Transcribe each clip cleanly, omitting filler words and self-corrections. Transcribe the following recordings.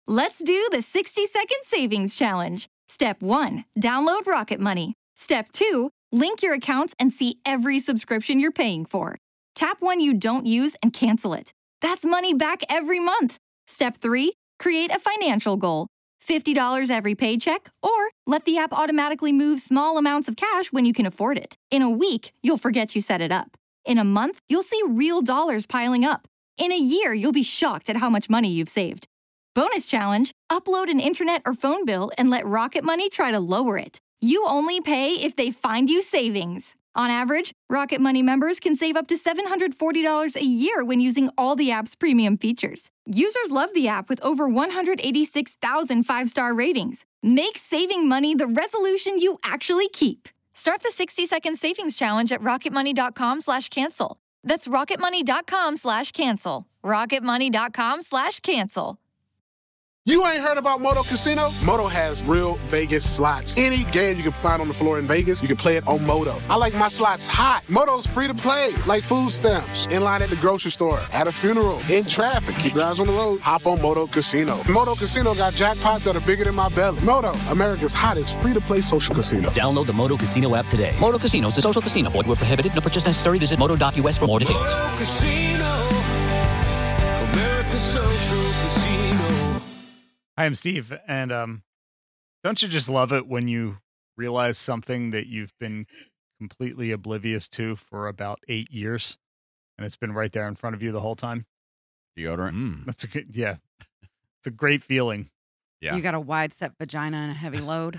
Let's do the 60-second savings challenge. Step 1, download Rocket Money. Step 2, link your accounts and see every subscription you're paying for. Tap one you don't use and cancel it. That's money back every month. Step 3, create a financial goal. $50 every paycheck, or let the app automatically move small amounts of cash when you can afford it. In a week, you'll forget you set it up. In a month, you'll see real dollars piling up. In a year, you'll be shocked at how much money you've saved. Bonus challenge, upload an internet or phone bill and let Rocket Money try to lower it. You only pay if they find you savings. On average, Rocket Money members can save up to $740 a year when using all the app's premium features. Users love the app with over 186,000 five-star ratings. Make saving money the resolution you actually keep. Start the 60-second savings challenge at rocketmoney.com/cancel. That's rocketmoney.com/cancel. rocketmoney.com/cancel. You ain't heard about Moto Casino? Moto has real Vegas slots. Any game you can find on the floor in Vegas, you can play it on Moto. I like my slots hot. Moto's free to play, like food stamps, in line at the grocery store, at a funeral, in traffic. Keep your eyes on the road. Hop on Moto Casino. Moto Casino got jackpots that are bigger than my belly. Moto, America's hottest free-to-play social casino. Download the Moto Casino app today. Moto Casino is a social casino. Void where prohibited. No purchase necessary. Visit moto.us for more details. Moto Casino, America's social casino. Hi, I'm Steve, and don't you just love it when you realize something that you've been completely oblivious to for about 8 years, and it's been right there in front of you the whole time? Deodorant. That's a good, yeah. It's a great feeling. Yeah. You got a wide set vagina and a heavy load.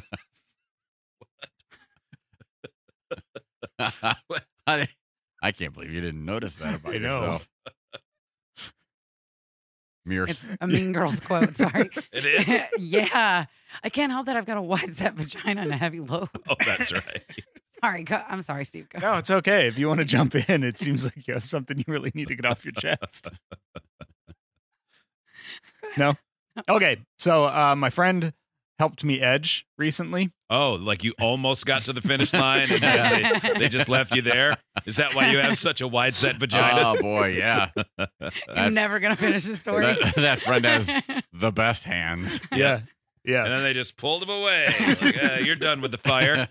I can't believe you didn't notice that about yourself. It's a Mean Girls quote. Sorry. It is? Yeah. I can't help that I've got a wide set vagina and a heavy load. Oh, that's right. Sorry. I'm sorry, Steve. Go. No, it's okay. If you want to jump in, it seems like you have something you really need to get off your chest. No? Okay. So my friend helped me edge recently. Oh, like you almost got to the finish line and then they just left you there? Is that why you have such a wide set vagina? Oh, boy, yeah. You're never going to finish the story. That friend has the best hands. Yeah. Yeah. And then they just pulled him away. Like, you're done with the fire.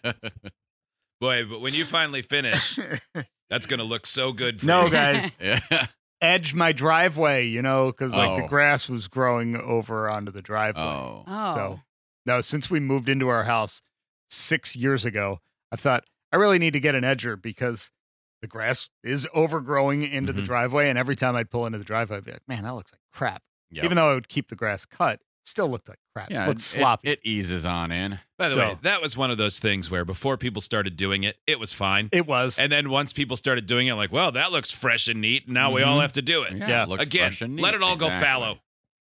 Boy, but when you finally finish, that's going to look so good for you. Guys. Yeah. Edge my driveway, because the grass was growing over onto the driveway. Oh. So, no, since we moved into our house 6 years ago, I thought I really need to get an edger because the grass is overgrowing into the driveway. And every time I'd pull into the driveway, I'd be like, man, that looks like crap. Yep. Even though I would keep the grass cut, it still looked like crap. Yeah, it looked sloppy. It eases on in. By the way, that was one of those things where before people started doing it, it was fine. It was. And then once people started doing it, like, well, that looks fresh and neat. And now we all have to do it. Yeah. It looks Again, fresh and neat. let it all go fallow.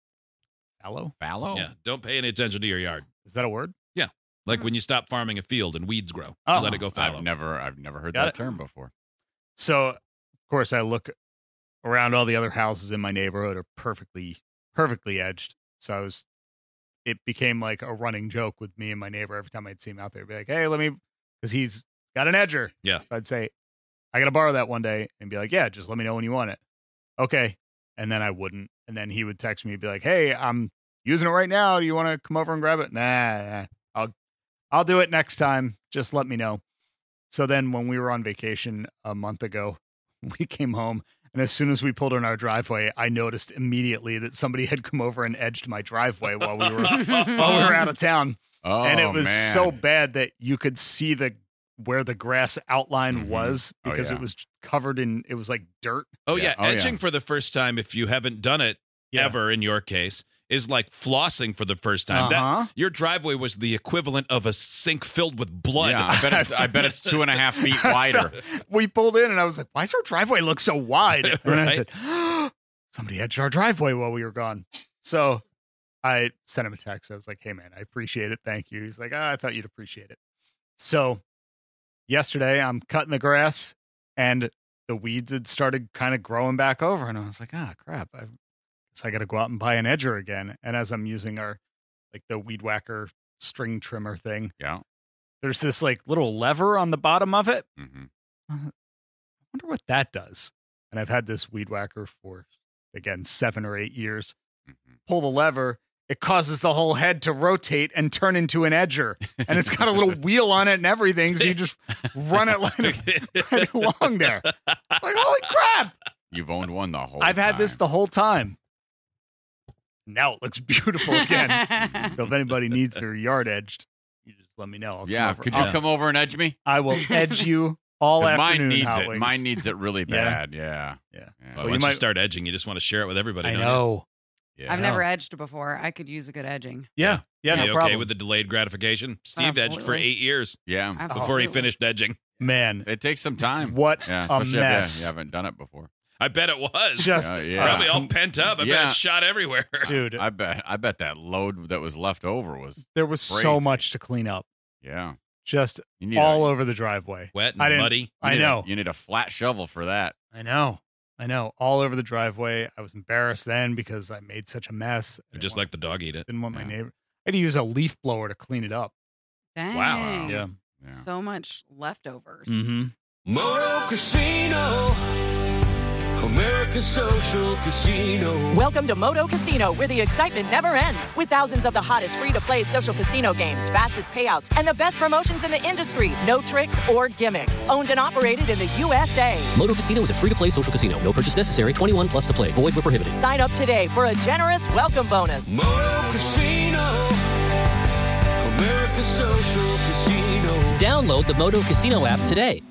Fallow? Fallow? Yeah. Don't pay any attention to your yard. Is that a word? Yeah. Like when you stop farming a field and weeds grow. Oh. You let it go fallow. I've never heard Got that it. term before. So, of course, I look around all the other houses in my neighborhood are perfectly edged. So it became like a running joke with me and my neighbor. Every time I'd see him out there, I'd be like, hey, because he's got an edger. Yeah. So I'd say, I got to borrow that one day, and be like, yeah, just let me know when you want it. Okay. And then I wouldn't. And then he would text me and be like, hey, I'm using it right now. Do you want to come over and grab it? Nah. I'll do it next time. Just let me know. So then when we were on vacation a month ago, we came home, and as soon as we pulled in our driveway, I noticed immediately that somebody had come over and edged my driveway while we were out of town. Oh, and it was man. so bad that you could see where the grass outline was because it was covered in, it was like dirt. Oh, yeah. Oh, yeah. Etching for the first time, if you haven't done it ever in your case, is like flossing for the first time. Uh-huh. Your driveway was the equivalent of a sink filled with blood. Yeah, I bet it's 2.5 feet wider. We pulled in, and I was like, why does our driveway look so wide? And then I Right. said, somebody edged our driveway while we were gone. So I sent him a text. I was like, hey, man, I appreciate it. Thank you. He's like, I thought you'd appreciate it. So yesterday, I'm cutting the grass, and the weeds had started kind of growing back over. And I was like, crap. I guess I got to go out and buy an edger again. And as I'm using the weed whacker string trimmer thing, there's this like little lever on the bottom of it. Mm-hmm. I wonder what that does. And I've had this weed whacker for, again, 7 or 8 years. Mm-hmm. Pull the lever, it causes the whole head to rotate and turn into an edger. And it's got a little wheel on it and everything, so you just run it right along there. Like, holy crap! You've owned one the whole I've had this time. the whole time. Now it looks beautiful again. So if anybody needs their yard edged, you just let me know. I'll Yeah, could you come over and edge me? I will edge you all 'Cause afternoon. mine needs Hot it. Wings. Mine needs it really Yeah. bad. Yeah. Yeah. Well, you once you might- start edging, you just want to share it with everybody. I don't know. Yeah. I've never edged before. I could use a good edging. Yeah. Yeah. You. No You okay problem. with the delayed gratification? Steve edged for Absolutely. 8 years Yeah. before he Absolutely. finished edging. Man, It takes some time. what Yeah, a especially mess. if you haven't done it before. I bet it was. Just Yeah. Probably all pent up. I bet Yeah. it shot everywhere. dude, I bet that load that was left over was there was so crazy. much to clean up. yeah. Just You need all a, over the driveway. Wet I and didn't- muddy. you I need a- know. you need a flat shovel for that. I know. All over the driveway. I was embarrassed then because I made such a mess. I Just didn't like the dog eat it. didn't want my Yeah. neighbor. I had to use a leaf blower to clean it up. Dang. Wow. Yeah. Yeah. So much leftovers. Mm-hmm. Moto Casino, America's social casino. Welcome to Moto Casino, where the excitement never ends. With thousands of the hottest free-to-play social casino games, fastest payouts, and the best promotions in the industry. No tricks or gimmicks. Owned and operated in the USA. Moto Casino is a free-to-play social casino. No purchase necessary. 21 plus to play. Void where prohibited. Sign up today for a generous welcome bonus. Moto Casino, America's social casino. Download the Moto Casino app today.